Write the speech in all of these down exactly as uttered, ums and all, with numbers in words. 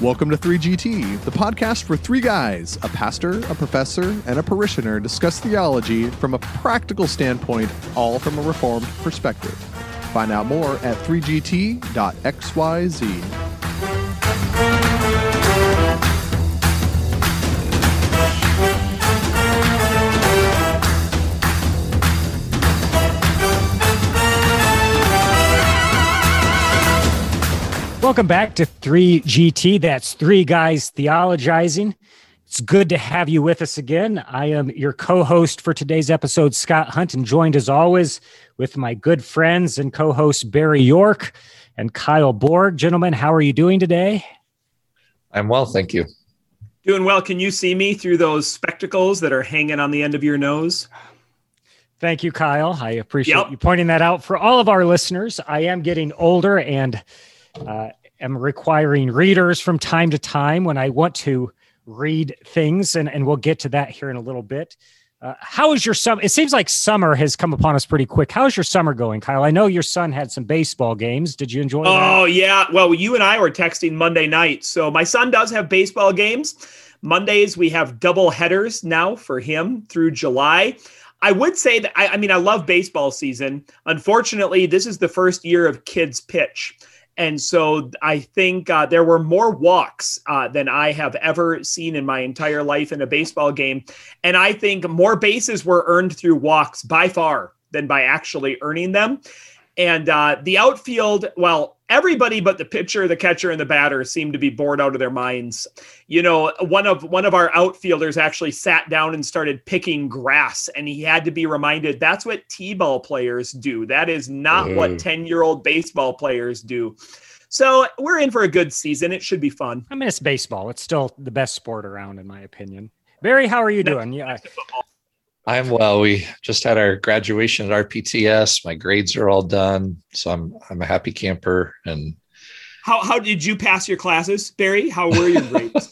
Welcome to three G T, the podcast for three guys, a pastor, a professor, and a parishioner discuss theology from a practical standpoint, all from a Reformed perspective. Find out more at three G T dot X Y Z. Welcome back to three G T. That's Three Guys Theologizing. It's good to have you with us again. I am your co-host for today's episode, Scott Hunt, and joined as always with my good friends and co-hosts Barry York and Kyle Borg. Gentlemen, how are you doing today? I'm well, thank you. Doing well. Can you see me through those spectacles that are hanging on the end of your nose? Thank you, Kyle. I appreciate Yep. you pointing that out. For all of our listeners, I am getting older and uh, am requiring readers from time to time when I want to read things, and, and we'll get to that here in a little bit. Uh, how is your summer? It seems like summer has come upon us pretty quick. How is your summer going, Kyle? I know your son had some baseball games. Did you enjoy that? Oh, yeah. Well, you and I were texting Monday night. So my son does have baseball games. Mondays, we have double headers now for him through July. I would say that, I, I mean, I love baseball season. Unfortunately, this is the first year of kids pitch. And so I think uh, there were more walks uh, than I have ever seen in my entire life in a baseball game. And I think more bases were earned through walks by far than by actually earning them. And uh, the outfield, well, everybody but the pitcher, the catcher, and the batter seemed to be bored out of their minds. You know, one of one of our outfielders actually sat down and started picking grass, and he had to be reminded that's what T-ball players do. That is not mm. what ten-year-old baseball players do. So we're in for a good season. It should be fun. I mean, it's baseball. It's still the best sport around, in my opinion. Barry, how are you doing? Yeah. I'm well. We just had our graduation at R P T S. My grades are all done, so I'm I'm a happy camper. And how how did you pass your classes, Barry? How were your grades?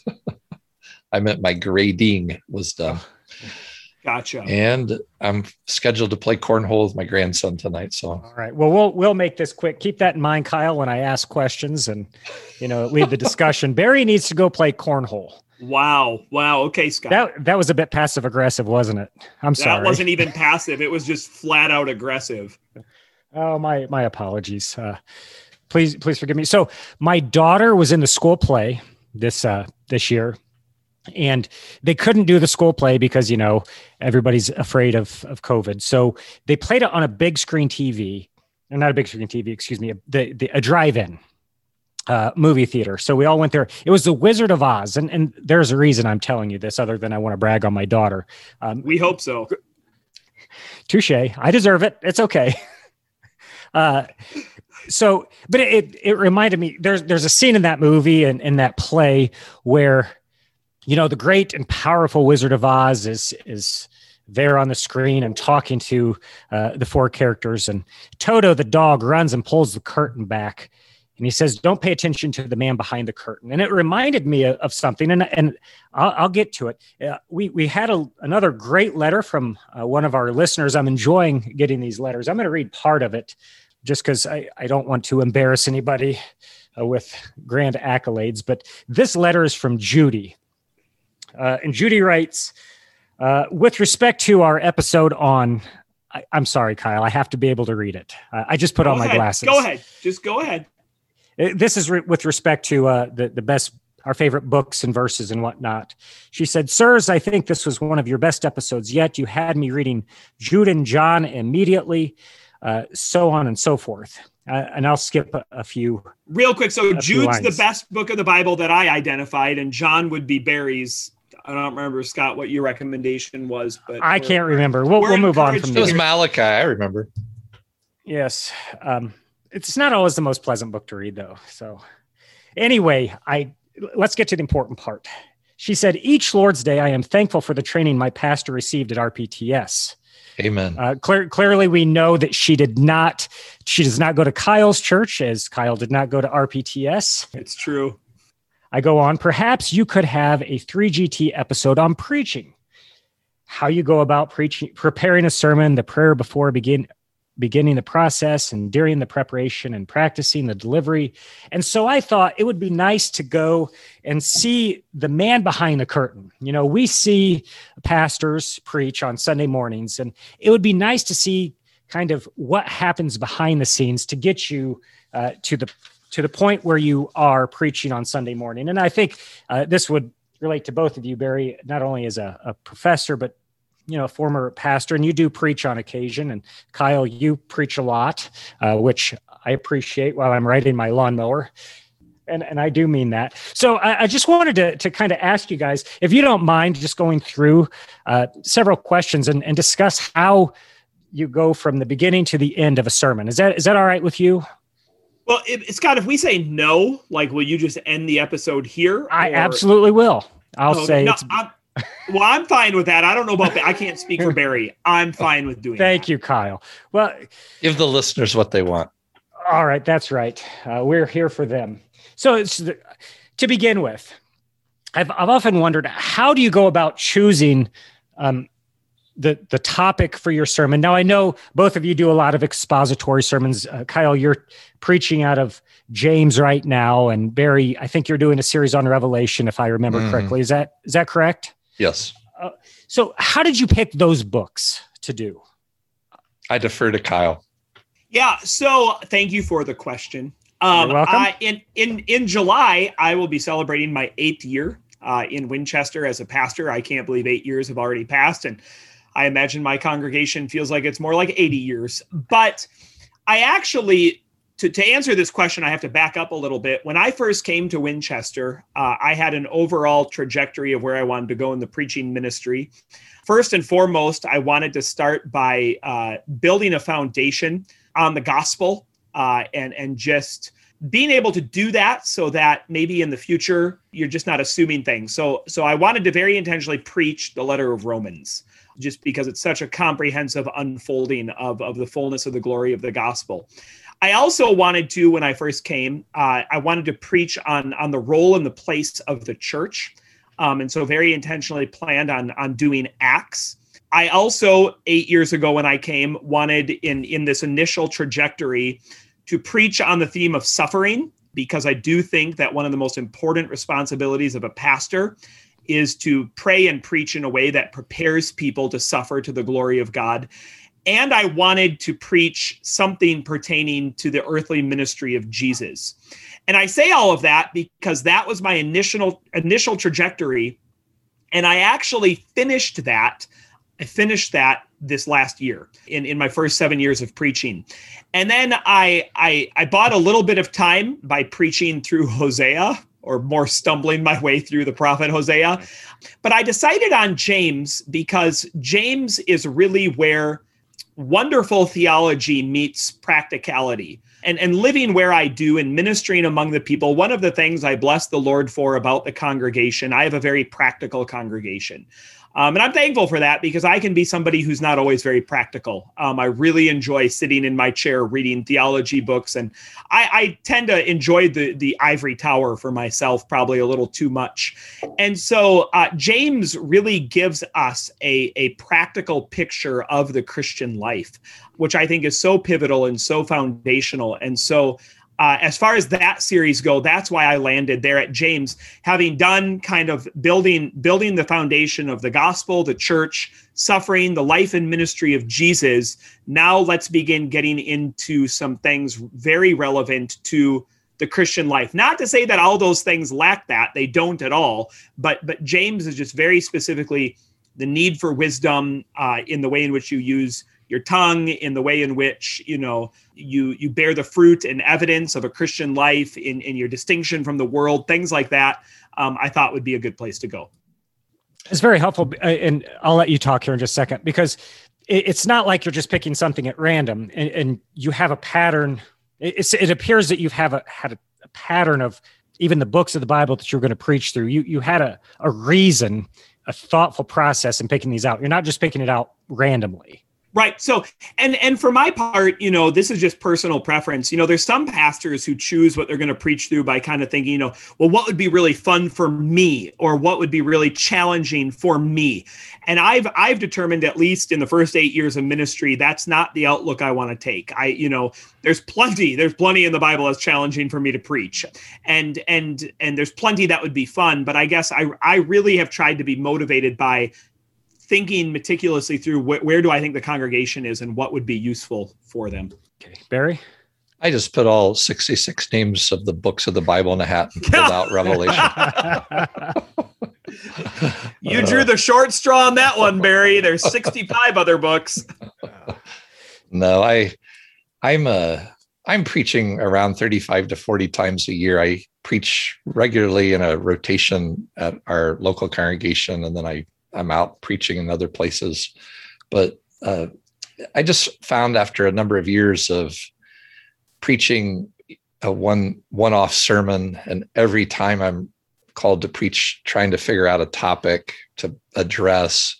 I meant my grading was done. Gotcha. And I'm scheduled to play cornhole with my grandson tonight. So all right. Well, we'll we'll make this quick. Keep that in mind, Kyle, when I ask questions and you know lead the discussion. Barry needs to go play cornhole. Wow. Wow. Okay, Scott. That that was a bit passive aggressive, wasn't it? I'm sorry. That wasn't even passive. It was just flat out aggressive. Oh, my my apologies. Uh, please please forgive me. So my daughter was in the school play this uh, this year, and they couldn't do the school play because you know everybody's afraid of of COVID. So they played it on a big screen T V, or not a big screen T V. Excuse me, the, the a drive-in. Uh, movie theater. So we all went there. It was The Wizard of Oz. And, and there's a reason I'm telling you this other than I want to brag on my daughter. Um, we hope so. Touche. I deserve it. It's okay. uh, so, but it, it reminded me, there's, there's a scene in that movie and in that play where, you know, the great and powerful Wizard of Oz is, is there on the screen and talking to uh, the four characters, and Toto, the dog, runs and pulls the curtain back. And he says, don't pay attention to the man behind the curtain. And it reminded me of, of something, and, and I'll, I'll get to it. Uh, we we had a, another great letter from uh, one of our listeners. I'm enjoying getting these letters. I'm going to read part of it just because I, I don't want to embarrass anybody uh, with grand accolades. But this letter is from Judy. Uh, and Judy writes, uh, with respect to our episode on, I, I'm sorry, Kyle, I have to be able to read it. Uh, I just put go on ahead. my glasses. Go ahead. Just go ahead. This is re- with respect to uh, the, the best, our favorite books and verses and whatnot. She said, sirs, I think this was one of your best episodes yet. You had me reading Jude and John immediately, uh, so on and so forth. Uh, and I'll skip a, a few. Real quick. So Jude's the best book of the Bible that I identified, and John would be Barry's. I don't remember, Scott, what your recommendation was. But I can't remember. We'll, we'll move on from it. there. It was Malachi, I remember. Yes. Um, It's not always the most pleasant book to read, though. So anyway, I let's get to the important part. She said, each Lord's Day, I am thankful for the training my pastor received at R P T S. Amen. Uh, clear, clearly, we know that she did not, she does not go to Kyle's church, as Kyle did not go to R P T S. It's true. I go on, perhaps you could have a three G T episode on preaching. How you go about preaching, preparing a sermon, the prayer before begin, beginning the process and during the preparation and practicing the delivery. And so I thought it would be nice to go and see the man behind the curtain. You know, we see pastors preach on Sunday mornings, and it would be nice to see kind of what happens behind the scenes to get you uh, to the to the point where you are preaching on Sunday morning. And I think uh, this would relate to both of you, Barry, not only as a, a professor, but you know, a former pastor, and you do preach on occasion. And Kyle, you preach a lot, uh, which I appreciate while I'm riding my lawnmower. And and I do mean that. So I, I just wanted to, to kind of ask you guys, if you don't mind just going through uh, several questions and, and discuss how you go from the beginning to the end of a sermon. Is that is that all right with you? Well, it, Scott, if we say no, like, will you just end the episode here? I or? absolutely will. I'll no, say no, it's... I'm, well, I'm fine with that. I don't know about, I can't speak for Barry. I'm fine with doing Thank that. you, Kyle. Well, give the listeners what they want. All right. That's right. Uh, we're here for them. So it's the, to begin with, I've, I've often wondered, how do you go about choosing um, the, the topic for your sermon? Now, I know both of you do a lot of expository sermons. Uh, Kyle, you're preaching out of James right now. And Barry, I think you're doing a series on Revelation, if I remember mm. correctly. Is that, is that correct? Yes. Uh, so how did you pick those books to do? I defer to Kyle. Yeah. So thank you for the question. Um, You're welcome. I, in, in, in July, I will be celebrating my eighth year uh, in Winchester as a pastor. I can't believe eight years have already passed. And I imagine my congregation feels like it's more like eighty years. But I actually, to, to answer this question, I have to back up a little bit. When I first came to Winchester, uh, I had an overall trajectory of where I wanted to go in the preaching ministry. First and foremost, I wanted to start by uh, building a foundation on the gospel uh, and, and just being able to do that so that maybe in the future, you're just not assuming things. So, so I wanted to very intentionally preach the letter of Romans, just because it's such a comprehensive unfolding of, of the fullness of the glory of the gospel. I also wanted to, when I first came, uh, I wanted to preach on, on the role and the place of the church. Um, and so very intentionally planned on, on doing Acts. I also, eight years ago when I came, wanted in, in this initial trajectory to preach on the theme of suffering, because I do think that one of the most important responsibilities of a pastor is to pray and preach in a way that prepares people to suffer to the glory of God. And I wanted to preach something pertaining to the earthly ministry of Jesus. And I say all of that because that was my initial initial trajectory. And I actually finished that. I finished that this last year in, in my first seven years of preaching. And then I, I, I bought a little bit of time by preaching through Hosea, or more stumbling my way through the prophet Hosea. But I decided on James because James is really where wonderful theology meets practicality. And, and living where I do and ministering among the people, one of the things I bless the Lord for about the congregation, I have a very practical congregation. Um, and I'm thankful for that because I can be somebody who's not always very practical. Um, I really enjoy sitting in my chair reading theology books. And I, I tend to enjoy the, the ivory tower for myself, probably a little too much. And so uh, James really gives us a, a practical picture of the Christian life, which I think is so pivotal and so foundational. And so Uh, as far as that series go, that's why I landed there at James, having done kind of building building the foundation of the gospel, the church, suffering, the life and ministry of Jesus. Now let's begin getting into some things very relevant to the Christian life. Not to say that all those things lack that, they don't at all, but but James is just very specifically the need for wisdom uh, in the way in which you use your tongue, in the way in which, you know, you you bear the fruit and evidence of a Christian life, in, in your distinction from the world, things like that, um, I thought would be a good place to go. It's very helpful. And I'll let you talk here in just a second, because it's not like you're just picking something at random and, and you have a pattern. It's, it appears that you've have a, had a, a pattern of even the books of the Bible that you're going to preach through. You, you had a, a reason, a thoughtful process in picking these out. You're not just picking it out randomly. Right. So, and and for my part, you know, this is just personal preference. You know, there's some pastors who choose what they're going to preach through by kind of thinking, you know, well, what would be really fun for me, or what would be really challenging for me? And I've I've determined, at least in the first eight years of ministry, that's not the outlook I want to take. I, you know, there's plenty, there's plenty in the Bible that's challenging for me to preach, and and and there's plenty that would be fun. But I guess I I really have tried to be motivated by thinking meticulously through wh- where do I think the congregation is and what would be useful for them. Okay, Barry? I just put all sixty-six names of the books of the Bible in a hat and pulled out Revelation. You drew the short straw on that one, Barry. There's sixty-five other books. No, I, I'm a, I'm preaching around thirty-five to forty times a year. I preach regularly in a rotation at our local congregation, and then I I'm out preaching in other places. But uh, I just found after a number of years of preaching a one one-off sermon, and every time I'm called to preach, trying to figure out a topic to address,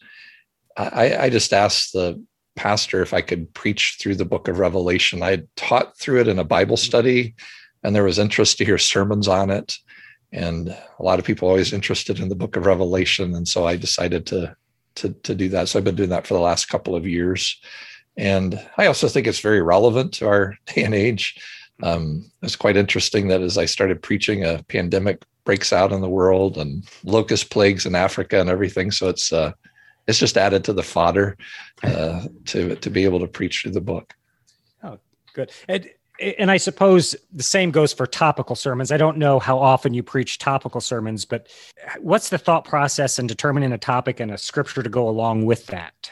I, I just asked the pastor if I could preach through the book of Revelation. I had taught through it in a Bible study, and there was interest to hear sermons on it. And a lot of people are always interested in the book of Revelation. And so I decided to, to, to do that. So I've been doing that for the last couple of years. And I also think it's very relevant to our day and age. Um, it's quite interesting that as I started preaching, a pandemic breaks out in the world and locust plagues in Africa and everything. So it's uh, it's just added to the fodder uh, to, to be able to preach through the book. Oh, good. And And I suppose the same goes for topical sermons. I don't know how often you preach topical sermons, but what's the thought process in determining a topic and a scripture to go along with that?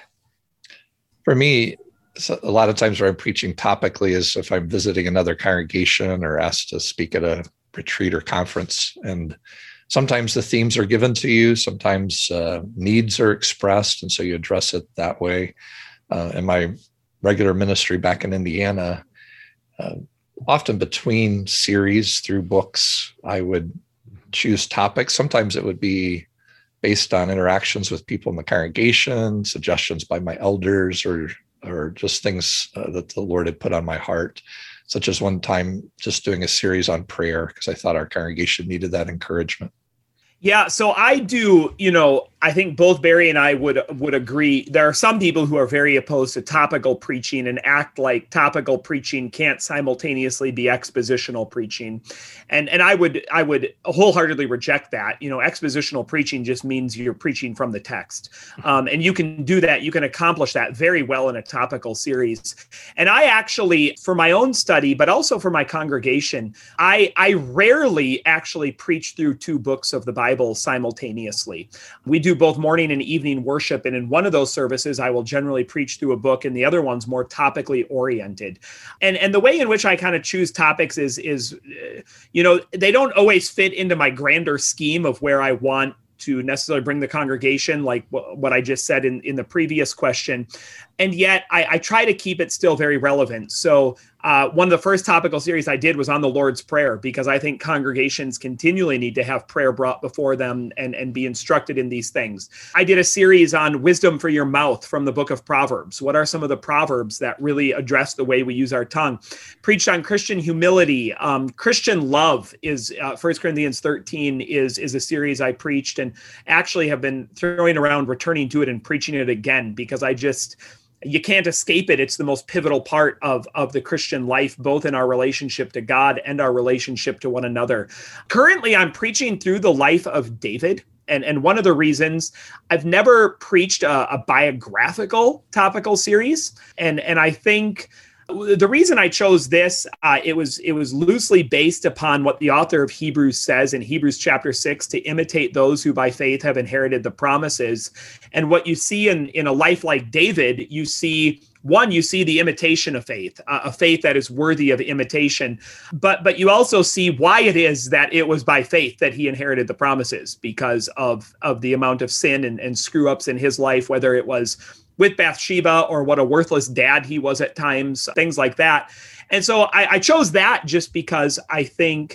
For me, a lot of times where I'm preaching topically is if I'm visiting another congregation or asked to speak at a retreat or conference. And sometimes the themes are given to you. Sometimes uh, needs are expressed. And so you address it that way. Uh, in my regular ministry back in Indiana, Uh, often between series through books, I would choose topics. Sometimes it would be based on interactions with people in the congregation, suggestions by my elders, or or just things uh, that the Lord had put on my heart, such as one time just doing a series on prayer because I thought our congregation needed that encouragement. Yeah, so I do, you know, I think both Barry and I would would agree. There are some people who are very opposed to topical preaching and act like topical preaching can't simultaneously be expositional preaching. And and I would I would wholeheartedly reject that. You know, expositional preaching just means you're preaching from the text. Um, and you can do that. You can accomplish that very well in a topical series. And I actually, for my own study, but also for my congregation, I, I rarely actually preach through two books of the Bible simultaneously. We do both morning and evening worship. And in one of those services, I will generally preach through a book, and the other one's more topically oriented. And and the way in which I kind of choose topics is, is, you know, they don't always fit into my grander scheme of where I want to necessarily bring the congregation, like w- what I just said in, in the previous question. And yet I, I try to keep it still very relevant. So uh, one of the first topical series I did was on the Lord's Prayer, because I think congregations continually need to have prayer brought before them and, and be instructed in these things. I did a series on wisdom for your mouth from the book of Proverbs. What are some of the Proverbs that really address the way we use our tongue? Preached on Christian humility. Um, Christian love is uh, First Corinthians thirteen is, is a series I preached, and actually have been throwing around returning to it and preaching it again, because I just... you can't escape it. It's the most pivotal part of, of the Christian life, both in our relationship to God and our relationship to one another. Currently, I'm preaching through the life of David. And, and one of the reasons I've never preached a, a biographical topical series. And, and I think the reason I chose this, uh, it was it was loosely based upon what the author of Hebrews says in Hebrews chapter six, to imitate those who by faith have inherited the promises. And what you see in, in a life like David, you see, one, you see the imitation of faith, uh, a faith that is worthy of imitation. But but you also see why it is that it was by faith that he inherited the promises, because of, of the amount of sin and, and screw-ups in his life, whether it was with Bathsheba or what a worthless dad he was at times, things like that. And so I, I chose that just because I think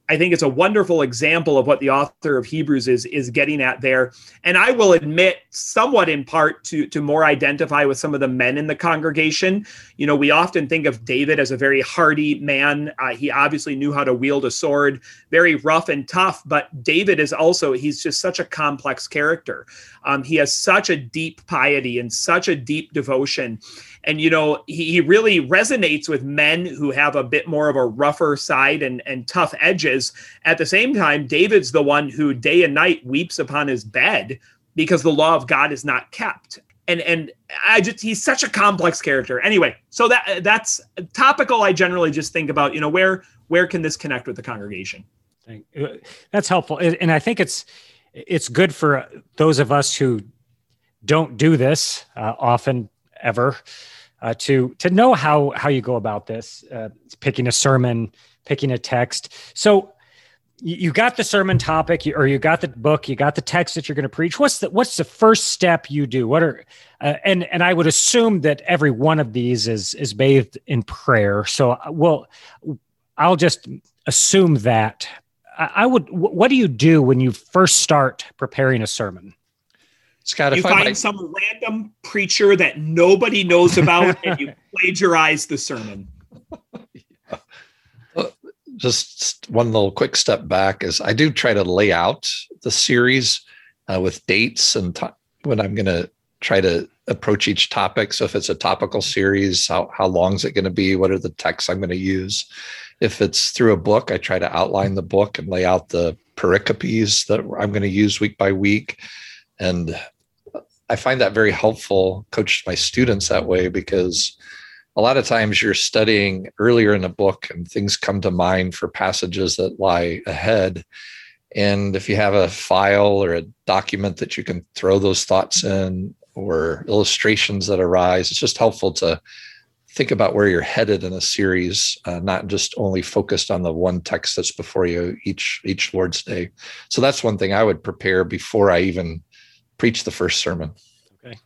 I think it's a wonderful example of what the author of Hebrews is, is getting at there. And I will admit, somewhat in part to, to more identify with some of the men in the congregation. You know, we often think of David as a very hardy man. Uh, he obviously knew how to wield a sword, very rough and tough. But David is also, he's just such a complex character. Um, he has such a deep piety and such a deep devotion. And, you know, he, he really resonates with men who have a bit more of a rougher side and, and tough edges. At the same time, David's the one who day and night weeps upon his bed because the law of God is not kept. And and I just, he's such a complex character. Anyway, so that that's topical. I generally just think about, you know, where where can this connect with the congregation? That's helpful. And I think it's it's good for those of us who don't do this uh, often, ever, uh, to to know how how you go about this, uh, picking a sermon, picking a text. So you, you got the sermon topic, or you got the book, you got the text that you're going to preach. What's the what's the first step you do? What are uh, and and I would assume that every one of these is is bathed in prayer. So well, I'll just assume that. I, I would. What do you do when you first start preparing a sermon? Scott, if you I find might... some random preacher that nobody knows about and you plagiarize the sermon. Yeah. Just one little quick step back is I do try to lay out the series uh, with dates and t- when I'm going to try to approach each topic. So if it's a topical series, how, how long is it going to be? What are the texts I'm going to use? If it's through a book, I try to outline the book and lay out the pericopes that I'm going to use week by week. And I find that very helpful, coach my students that way, because a lot of times you're studying earlier in a book and things come to mind for passages that lie ahead. And if you have a file or a document that you can throw those thoughts in, or illustrations that arise, it's just helpful to think about where you're headed in a series, uh, not just only focused on the one text that's before you each each Lord's Day. So that's one thing I would prepare before I even preach the first sermon. Okay.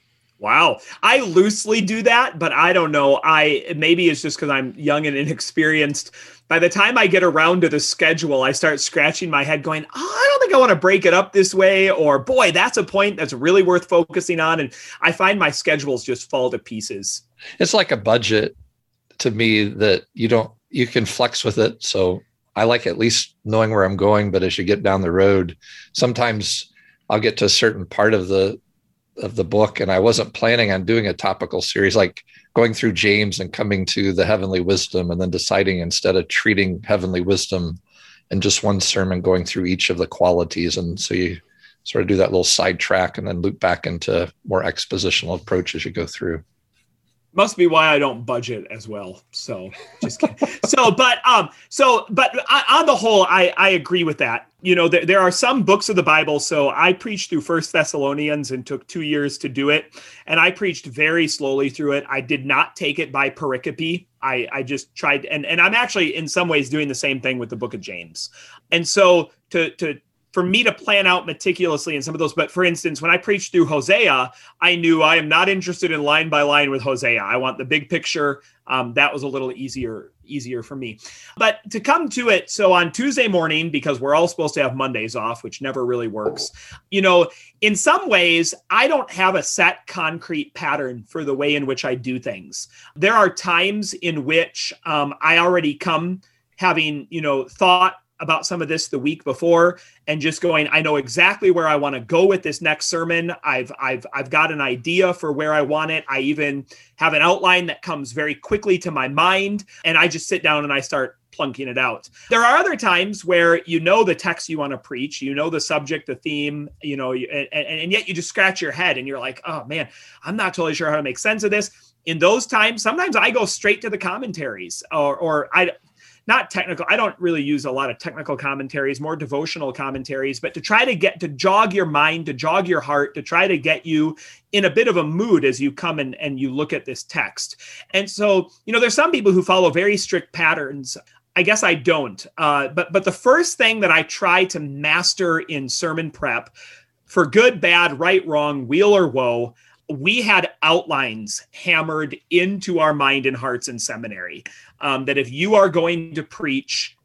Wow. I loosely do that, but I don't know. I maybe it's just because I'm young and inexperienced. By the time I get around to the schedule, I start scratching my head going, oh, I don't think I want to break it up this way. Or boy, that's a point that's really worth focusing on. And I find my schedules just fall to pieces. It's like a budget to me that you don't, you can flex with it. So I like at least knowing where I'm going, but as you get down the road, sometimes I'll get to a certain part of the of the book, and I wasn't planning on doing a topical series, like going through James and coming to the heavenly wisdom, and then deciding instead of treating heavenly wisdom in just one sermon, going through each of the qualities. And so you sort of do that little sidetrack and then loop back into more expositional approach as you go through. Must be why I don't budget as well. So just kidding. so, but, um, so, but I, on the whole, I, I agree with that. You know, there, there are some books of the Bible. So I preached through First Thessalonians and took two years to do it. And I preached very slowly through it. I did not take it by pericope. I, I just tried. And, and I'm actually in some ways doing the same thing with the book of James. And so to, to, for me to plan out meticulously in some of those. But for instance, when I preached through Hosea, I knew I am not interested in line by line with Hosea. I want the big picture. Um, that was a little easier, easier for me. But to come to it, so on Tuesday morning, because we're all supposed to have Mondays off, which never really works, you know, in some ways, I don't have a set concrete pattern for the way in which I do things. There are times in which um, I already come having, you know, thought about some of this the week before and just going, I know exactly where I want to go with this next sermon. I've, I've, I've got an idea for where I want it. I even have an outline that comes very quickly to my mind, and I just sit down and I start plunking it out. There are other times where you know the text you want to preach, you know the subject, the theme, you know, and, and, and yet you just scratch your head and you're like, oh man, I'm not totally sure how to make sense of this. In those times, sometimes I go straight to the commentaries, or, or I, not technical. I don't really use a lot of technical commentaries, more devotional commentaries, but to try to get, to jog your mind, to jog your heart, to try to get you in a bit of a mood as you come and, and you look at this text. And so, you know, there's some people who follow very strict patterns. I guess I don't. Uh, but, but the first thing that I try to master in sermon prep, for good, bad, right, wrong, weal or woe, we had outlines hammered into our mind and hearts in seminary. Um, that if you are going to preach,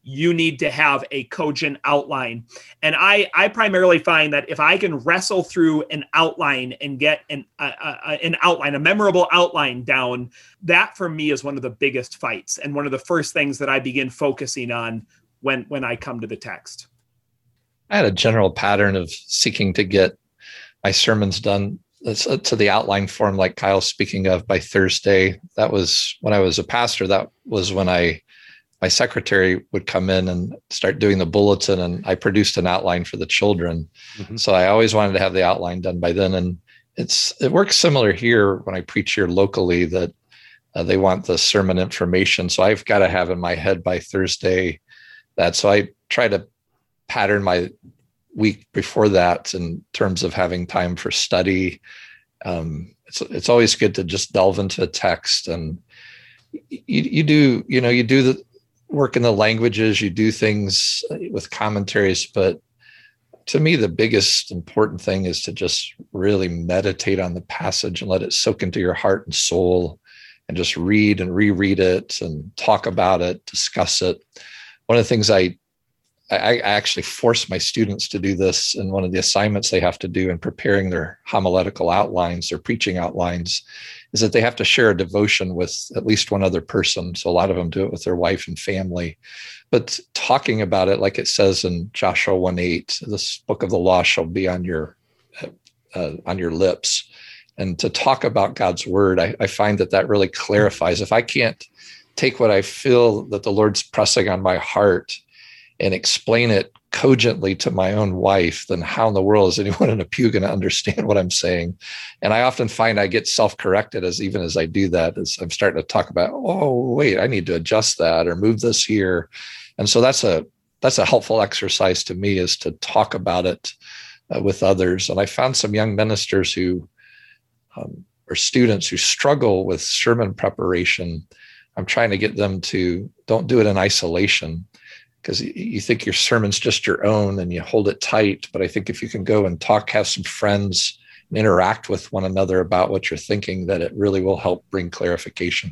you need to have a cogent outline. And I, I primarily find that if I can wrestle through an outline and get an, uh, uh, an outline, a memorable outline down, that for me is one of the biggest fights and one of the first things that I begin focusing on when, when I come to the text. I had a general pattern of seeking to get my sermons done to the outline form, like Kyle's speaking of, by Thursday. That was when I was a pastor. That was when I my secretary would come in and start doing the bulletin, and I produced an outline for the children. Mm-hmm. So I always wanted to have the outline done by then. And it's, it works similar here when I preach here locally, that uh, they want the sermon information. So I've got to have in my head by Thursday that, so I try to pattern my week before that in terms of having time for study. Um, it's, it's always good to just delve into a text, and you, you do, you know, you do the work in the languages, you do things with commentaries, but to me, the biggest important thing is to just really meditate on the passage and let it soak into your heart and soul, and just read and reread it and talk about it, discuss it. One of the things I, I actually force my students to do this, and one of the assignments they have to do in preparing their homiletical outlines, their preaching outlines, is that they have to share a devotion with at least one other person. So a lot of them do it with their wife and family, but talking about it, like it says in Joshua one eight, this book of the law shall be on your, uh, on your lips. And to talk about God's word, I, I find that that really clarifies. If I can't take what I feel that the Lord's pressing on my heart and explain it cogently to my own wife, then how in the world is anyone in a pew going to understand what I'm saying? And I often find I get self-corrected as even as I do that, as I'm starting to talk about, oh, wait, I need to adjust that or move this here. And so that's a, that's a helpful exercise to me, is to talk about it uh, with others. And I found some young ministers who, um, or students who struggle with sermon preparation. I'm trying to get them to don't do it in isolation, because you think your sermon's just your own and you hold it tight. But I think if you can go and talk, have some friends, and interact with one another about what you're thinking, that it really will help bring clarification.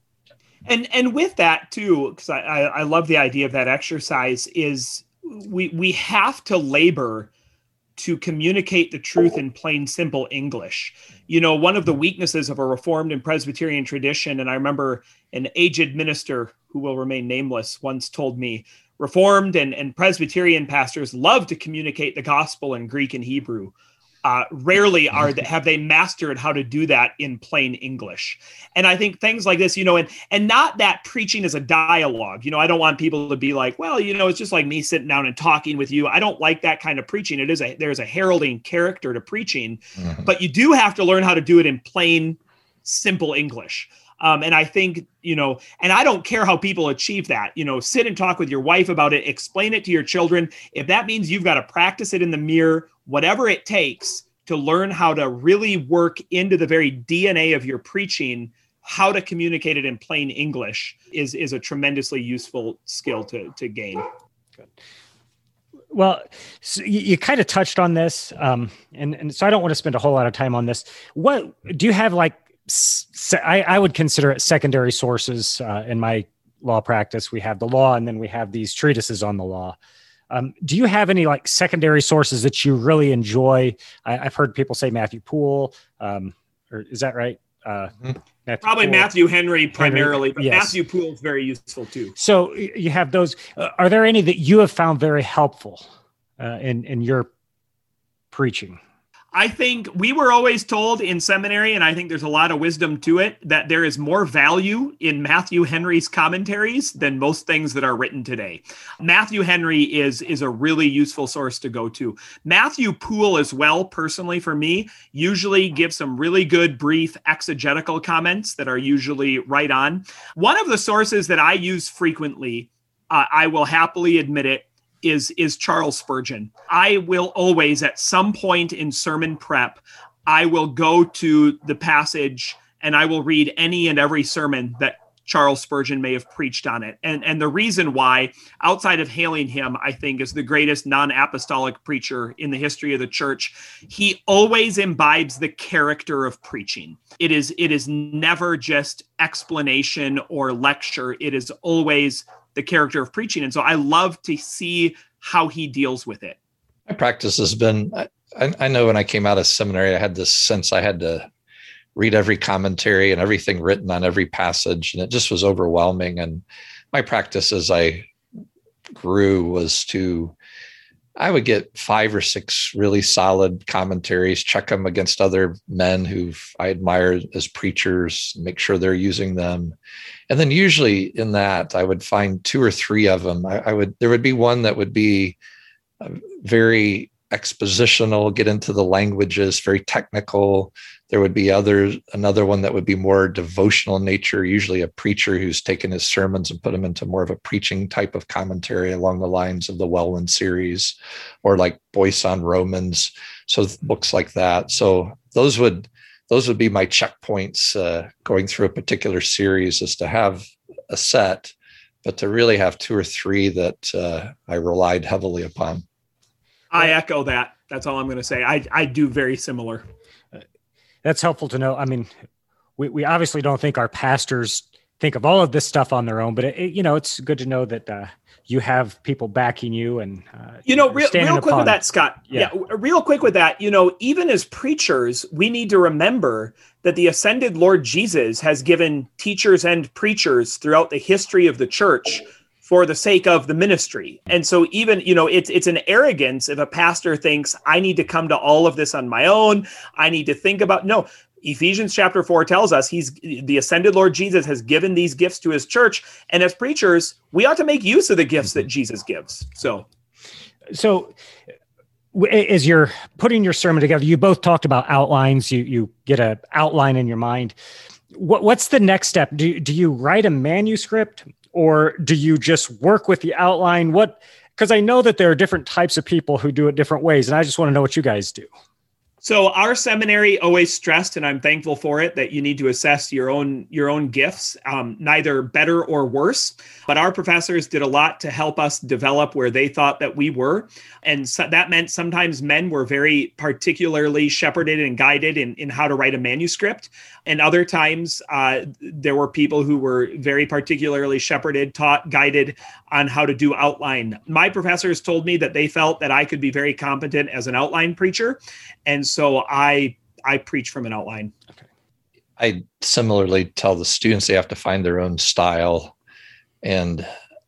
And and with that too, because I, I, I love the idea of that exercise, is we we have to labor to communicate the truth in plain, simple English. You know, one of the weaknesses of a Reformed and Presbyterian tradition, and I remember an aged minister who will remain nameless once told me, Reformed and, and Presbyterian pastors love to communicate the gospel in Greek and Hebrew. Uh, rarely are they, have they mastered how to do that in plain English. And I think things like this, you know, and and not that preaching is a dialogue. You know, I don't want people to be like, well, you know, it's just like me sitting down and talking with you. I don't like that kind of preaching. It is a there's a heralding character to preaching, mm-hmm. but you do have to learn how to do it in plain, simple English. Um, and I think, you know, and I don't care how people achieve that, you know, sit and talk with your wife about it, explain it to your children. If that means you've got to practice it in the mirror, whatever it takes to learn how to really work into the very D N A of your preaching, how to communicate it in plain English is, is a tremendously useful skill to, to gain. Good. Well, so you, you kind of touched on this, um, and, and so I don't want to spend a whole lot of time on this. What do you have like, I, I would consider it secondary sources uh, in my law practice. We have the law, and then we have these treatises on the law. Um, do you have any like secondary sources that you really enjoy? I, I've heard people say Matthew Poole, um, or is that right? Uh, Matthew Probably Poole. Matthew Henry primarily, Henry, but yes. Matthew Poole is very useful too. So you have those. Uh, are there any that you have found very helpful uh, in in your preaching? I think we were always told in seminary, and I think there's a lot of wisdom to it, that there is more value in Matthew Henry's commentaries than most things that are written today. Matthew Henry is, is a really useful source to go to. Matthew Poole as well, personally for me, usually gives some really good brief exegetical comments that are usually right on. One of the sources that I use frequently, uh, I will happily admit it, is is Charles Spurgeon. I will always, at some point in sermon prep, I will go to the passage and I will read any and every sermon that Charles Spurgeon may have preached on it. And, and the reason why, outside of hailing him, I think is the greatest non-apostolic preacher in the history of the church, he always imbibes the character of preaching. It is, it is never just explanation or lecture. It is always the character of preaching. And so I love to see how he deals with it. My practice has been, I, I know when I came out of seminary, I had this sense I had to read every commentary and everything written on every passage, and it just was overwhelming. And my practice as I grew was to, I would get five or six really solid commentaries, check them against other men who I admire as preachers, make sure they're using them. And then usually in that, I would find two or three of them. I, I would, there would be one that would be very expositional, get into the languages, very technical. There would be other, another one that would be more devotional in nature, usually a preacher who's taken his sermons and put them into more of a preaching type of commentary along the lines of the Welwyn series, or like Boyce on Romans. So books like that. So those would, those would be my checkpoints uh, going through a particular series, is to have a set, but to really have two or three that uh, I relied heavily upon. I echo that. That's all I'm going to say. I, I do very similar. That's helpful to know. I mean, we, we obviously don't think our pastors think of all of this stuff on their own, but it, it, you know, it's good to know that uh, you have people backing you and, uh, you know, real, real quick upon. with that, Scott. Yeah. yeah. Real quick with that, you know, even as preachers, we need to remember that the ascended Lord Jesus has given teachers and preachers throughout the history of the church for the sake of the ministry. And so even, you know, it's it's an arrogance if a pastor thinks I need to come to all of this on my own. I need to think about, no, Ephesians chapter four tells us he's the ascended Lord Jesus has given these gifts to his church. And as preachers, we ought to make use of the gifts that Jesus gives. So, so as you're putting your sermon together, you both talked about outlines. You you get an outline in your mind. What, what's the next step? Do you, do you write a manuscript? Or do you just work with the outline? What? Because I know that there are different types of people who do it different ways, and I just want to know what you guys do. So our seminary always stressed, and I'm thankful for it, that you need to assess your own your own gifts, um, neither better or worse. But our professors did a lot to help us develop where they thought that we were. And so that meant sometimes men were very particularly shepherded and guided in, in how to write a manuscript. And other times uh, there were people who were very particularly shepherded, taught, guided on how to do outline. My professors told me that they felt that I could be very competent as an outline preacher. And so I I preach from an outline. Okay. I similarly tell the students they have to find their own style. And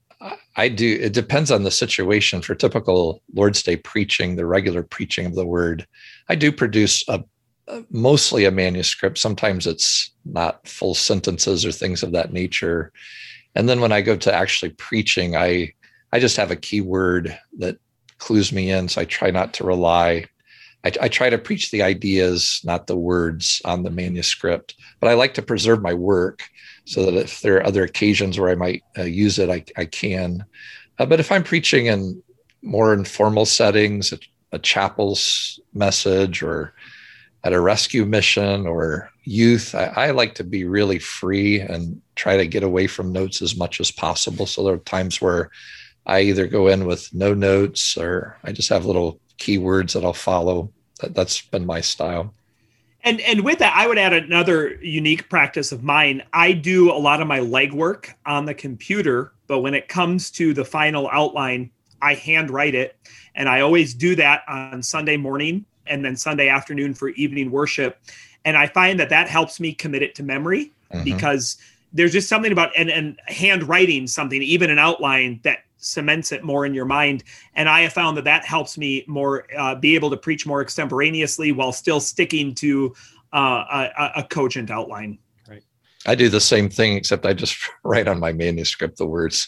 I do, it depends on the situation. For typical Lord's Day preaching, the regular preaching of the word, I do produce a, a mostly a manuscript. Sometimes it's not full sentences or things of that nature. And then when I go to actually preaching, I I just have a keyword that clues me in. So I try not to rely I, I try to preach the ideas, not the words on the manuscript, but I like to preserve my work so that if there are other occasions where I might uh, use it, I, I can. Uh, but if I'm preaching in more informal settings, a, a chapel's message or at a rescue mission or youth, I, I like to be really free and try to get away from notes as much as possible. So there are times where I either go in with no notes or I just have little keywords that I'll follow. That, that's been my style. And and with that, I would add another unique practice of mine. I do a lot of my legwork on the computer, but when it comes to the final outline, I handwrite it. And I always do that on Sunday morning and then Sunday afternoon for evening worship. And I find that that helps me commit it to memory mm-hmm. because there's just something about and, and handwriting something, even an outline, that cements it more in your mind. And I have found that that helps me more uh, be able to preach more extemporaneously while still sticking to uh, a, a cogent outline. Right. I do the same thing, except I just write on my manuscript the words.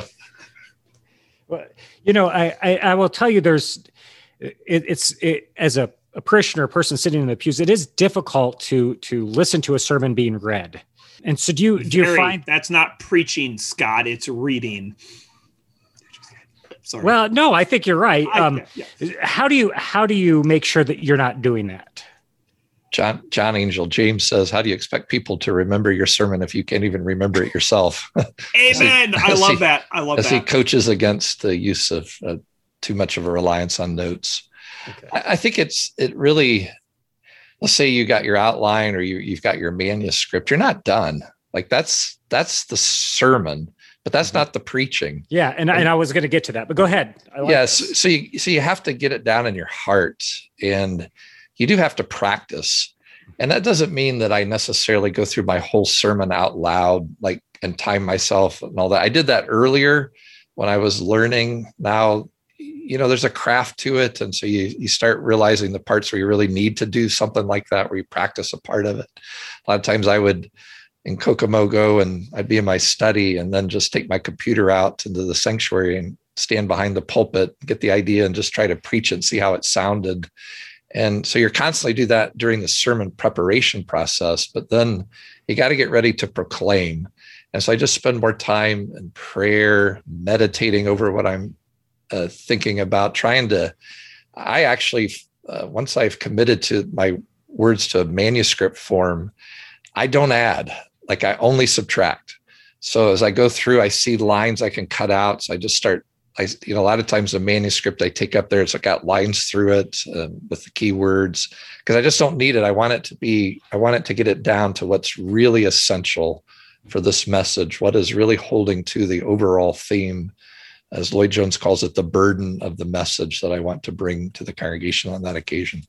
Well, you know, I, I, I will tell you, there's it, it's it, as a, a parishioner, a person sitting in the pews, it is difficult to to listen to a sermon being read. And so do you do Very, you find that's not preaching, Scott? It's reading. Sorry. Well, no, I think you're right. I, um, yeah. How do you how do you make sure that you're not doing that? John John Angel James says, "How do you expect people to remember your sermon if you can't even remember it yourself?" Amen. he, I love he, that. I love as that. As he coaches against the use of uh, too much of a reliance on notes. Okay. I, I think it's it really. Let's say you got your outline or you you've got your manuscript. You're not done. Like that's that's the sermon. but that's not the preaching. Yeah. And, and I was going to get to that, but go ahead. I like yes. this. So you, so you have to get it down in your heart, and you do have to practice. And that doesn't mean that I necessarily go through my whole sermon out loud, like, and time myself and all that. I did that earlier when I was learning. Now, you know, there's a craft to it. And so you, you start realizing the parts where you really need to do something like that, where you practice a part of it. A lot of times I would in Kokomo go and I'd be in my study and then just take my computer out into the sanctuary and stand behind the pulpit, get the idea and just try to preach it and see how it sounded. And so you're constantly do that during the sermon preparation process, but then you got to get ready to proclaim. And so I just spend more time in prayer, meditating over what I'm uh, thinking about, trying to, I actually, uh, once I've committed to my words to manuscript form, I don't add, like I only subtract. So as I go through, I see lines I can cut out. So I just start, I, you know, a lot of times the manuscript I take up there, it's like got lines through it uh, with the keywords, because I just don't need it. I want it to be, I want it to get it down to what's really essential for this message, what is really holding to the overall theme, as Lloyd Jones calls it, the burden of the message that I want to bring to the congregation on that occasion.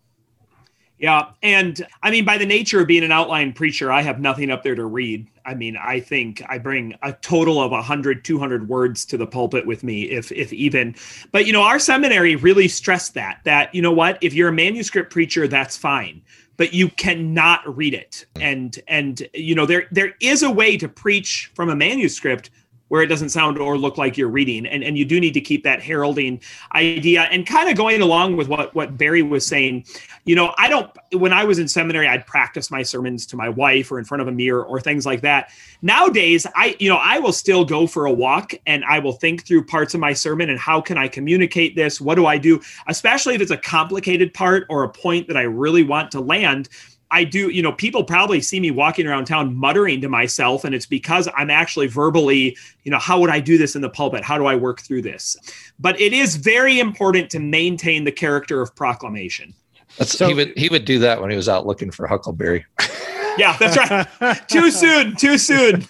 Yeah. And I mean, by the nature of being an outline preacher, I have nothing up there to read. I mean, I think I bring a total of one hundred, two hundred words to the pulpit with me, if if even. But, you know, our seminary really stressed that, that, you know what, if you're a manuscript preacher, that's fine, but you cannot read it. And, and you know, there there is a way to preach from a manuscript where it doesn't sound or look like you're reading. And, and you do need to keep that heralding idea. And kind of going along with what, what Barry was saying, you know, I don't, when I was in seminary, I'd practice my sermons to my wife or in front of a mirror or things like that. Nowadays, I, you know, I will still go for a walk and I will think through parts of my sermon and how can I communicate this? What do I do? Especially if it's a complicated part or a point that I really want to land. I do, you know, people probably see me walking around town muttering to myself, and it's because I'm actually verbally, you know, how would I do this in the pulpit? How do I work through this? But it is very important to maintain the character of proclamation. That's, so, he would he would do that when he was out looking for huckleberry. Yeah, that's right. Too soon, too soon.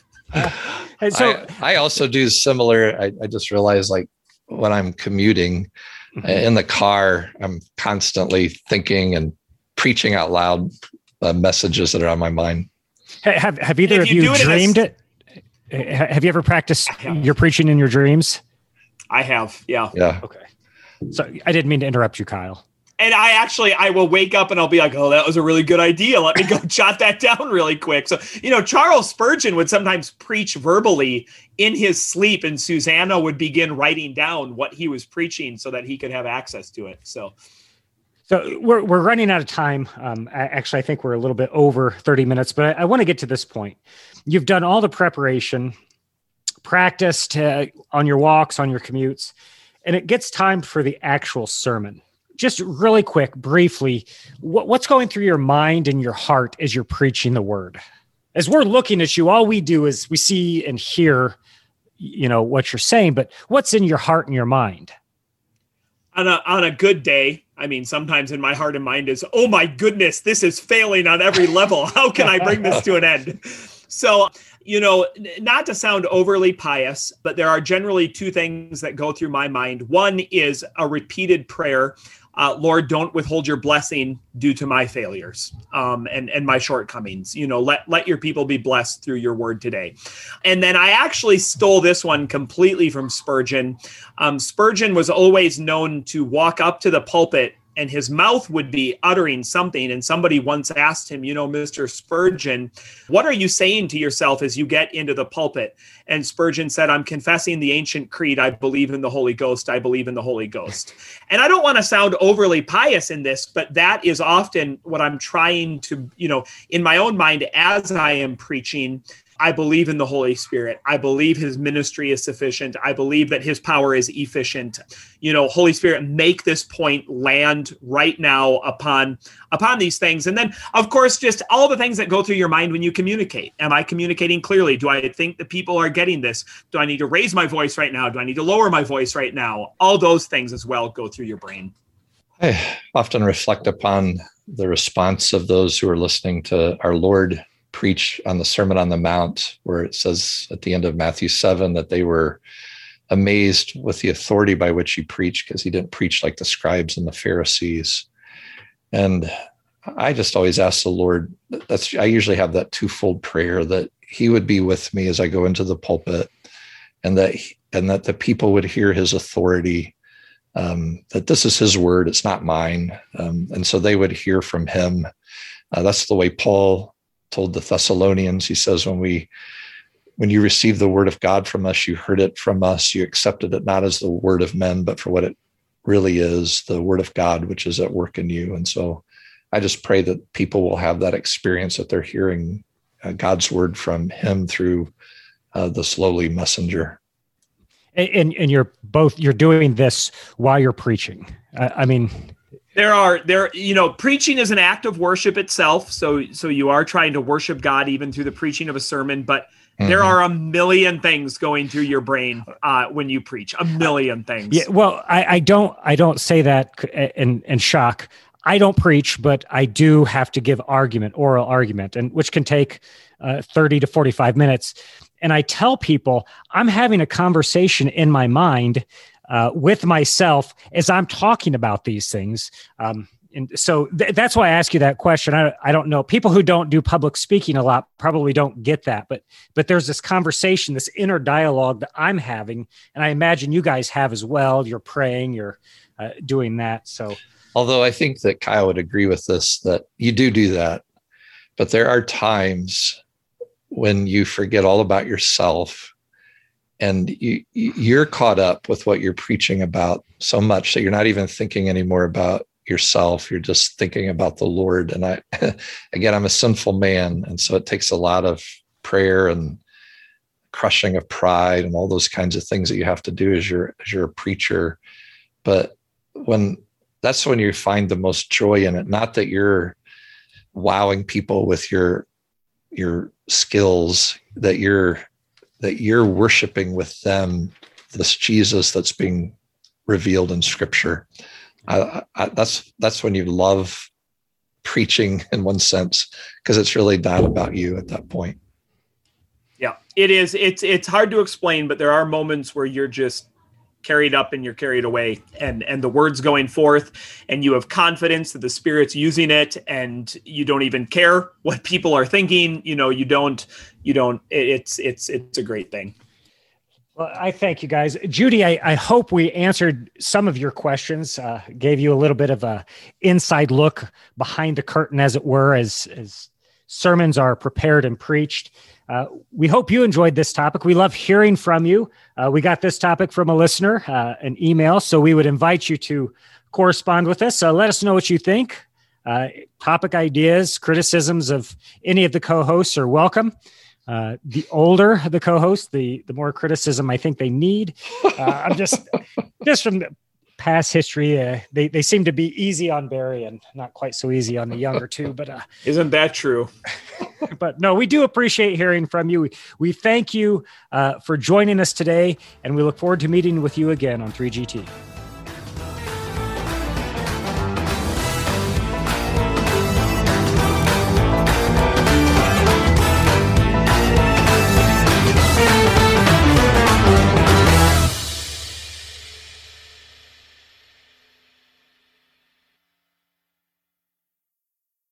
And so I, I also do similar. I, I just realized, like, when I'm commuting mm-hmm. in the car, I'm constantly thinking and preaching out loud Uh, messages that are on my mind. Have Have either of you, you dreamed it? it? Have you ever practiced your preaching in your dreams? I have, yeah. Yeah. Okay. So I didn't mean to interrupt you, Kyle. And I actually, I will wake up and I'll be like, oh, that was a really good idea. Let me go jot that down really quick. So, you know, Charles Spurgeon would sometimes preach verbally in his sleep, and Susanna would begin writing down what he was preaching so that he could have access to it. So So we're we're running out of time. Um, actually, I think we're a little bit over thirty minutes, but I, I want to get to this point. You've done all the preparation, practiced uh, on your walks, on your commutes, and it gets time for the actual sermon. Just really quick, briefly, what, what's going through your mind and your heart as you're preaching the word? As we're looking at you, all we do is we see and hear, you know, what you're saying, but what's in your heart and your mind? On a, on a good day, I mean, sometimes in my heart and mind is, oh my goodness, this is failing on every level. How can I bring this to an end? So, you know, not to sound overly pious, but there are generally two things that go through my mind. One is a repeated prayer. Uh, Lord, don't withhold your blessing due to my failures um, and, and my shortcomings. You know, let, let your people be blessed through your word today. And then I actually stole this one completely from Spurgeon. Um, Spurgeon was always known to walk up to the pulpit and his mouth would be uttering something. And somebody once asked him, you know, Mister Spurgeon, what are you saying to yourself as you get into the pulpit? And Spurgeon said, I'm confessing the ancient creed. I believe in the Holy Ghost. I believe in the Holy Ghost. And I don't want to sound overly pious in this, but that is often what I'm trying to, you know, in my own mind, as I am preaching, I believe in the Holy Spirit. I believe his ministry is sufficient. I believe that his power is efficient. You know, Holy Spirit, make this point land right now upon, upon these things. And then, of course, just all the things that go through your mind when you communicate. Am I communicating clearly? Do I think that people are getting this? Do I need to raise my voice right now? Do I need to lower my voice right now? All those things as well go through your brain. I often reflect upon the response of those who are listening to our Lord preach on the Sermon on the Mount, where it says at the end of Matthew seven that they were amazed with the authority by which he preached, because he didn't preach like the scribes and the Pharisees. And I just always ask the Lord, that's, I usually have that twofold prayer, that he would be with me as I go into the pulpit, and that, he, and that the people would hear his authority, um, that this is his word, it's not mine. Um, and so they would hear from him. Uh, that's the way Paul told the Thessalonians. He says, when we, when you received the word of God from us, you heard it from us, you accepted it not as the word of men, but for what it really is, the word of God, which is at work in you. And so I just pray that people will have that experience, that they're hearing uh, God's word from him through uh, this lowly messenger. And, and you're both, you're doing this while you're preaching. I, I mean, There are there, you know, preaching is an act of worship itself. So, so you are trying to worship God even through the preaching of a sermon, but mm-hmm. there are a million things going through your brain uh, when you preach, a million things. Yeah. Well, I, I don't, I don't say that in, in shock. I don't preach, but I do have to give argument, oral argument, and which can take uh, thirty to forty-five minutes. And I tell people I'm having a conversation in my mind Uh, with myself as I'm talking about these things. Um, and so th- that's why I ask you that question. I, I don't know. People who don't do public speaking a lot probably don't get that, but, but there's this conversation, this inner dialogue that I'm having. And I imagine you guys have as well. You're praying, you're uh, doing that. So, although I think that Kyle would agree with this, that you do do that, but there are times when you forget all about yourself, and you, you're caught up with what you're preaching about so much that you're not even thinking anymore about yourself. You're just thinking about the Lord. And I, again, I'm a sinful man. And so it takes a lot of prayer and crushing of pride and all those kinds of things that you have to do as you're, as you're a preacher. But when that's when you find the most joy in it, not that you're wowing people with your, your skills, that you're, that you're worshiping with them this Jesus that's being revealed in Scripture. I, I, that's that's when you love preaching in one sense, because it's really not about you at that point. Yeah, it is. It's it's hard to explain, but there are moments where you're just carried up and you're carried away, and and the word's going forth, and you have confidence that the Spirit's using it, and you don't even care what people are thinking. You know, you don't, you don't, it's, it's, it's a great thing. Well, I thank you guys. Judy, I, I hope we answered some of your questions, uh, gave you a little bit of a inside look behind the curtain, as it were, as, as sermons are prepared and preached. Uh, we hope you enjoyed this topic. We love hearing from you. Uh, we got this topic from a listener, uh, an email, so we would invite you to correspond with us. Uh, let us know what you think. Uh, topic ideas, criticisms of any of the co-hosts are welcome. Uh, the older the co-host, the the more criticism I think they need. Uh, I'm just just from the past history, uh, they they seem to be easy on Barry and not quite so easy on the younger two. But uh, isn't that true? But no, we do appreciate hearing from you. We, we thank you uh, for joining us today, and we look forward to meeting with you again on three G T.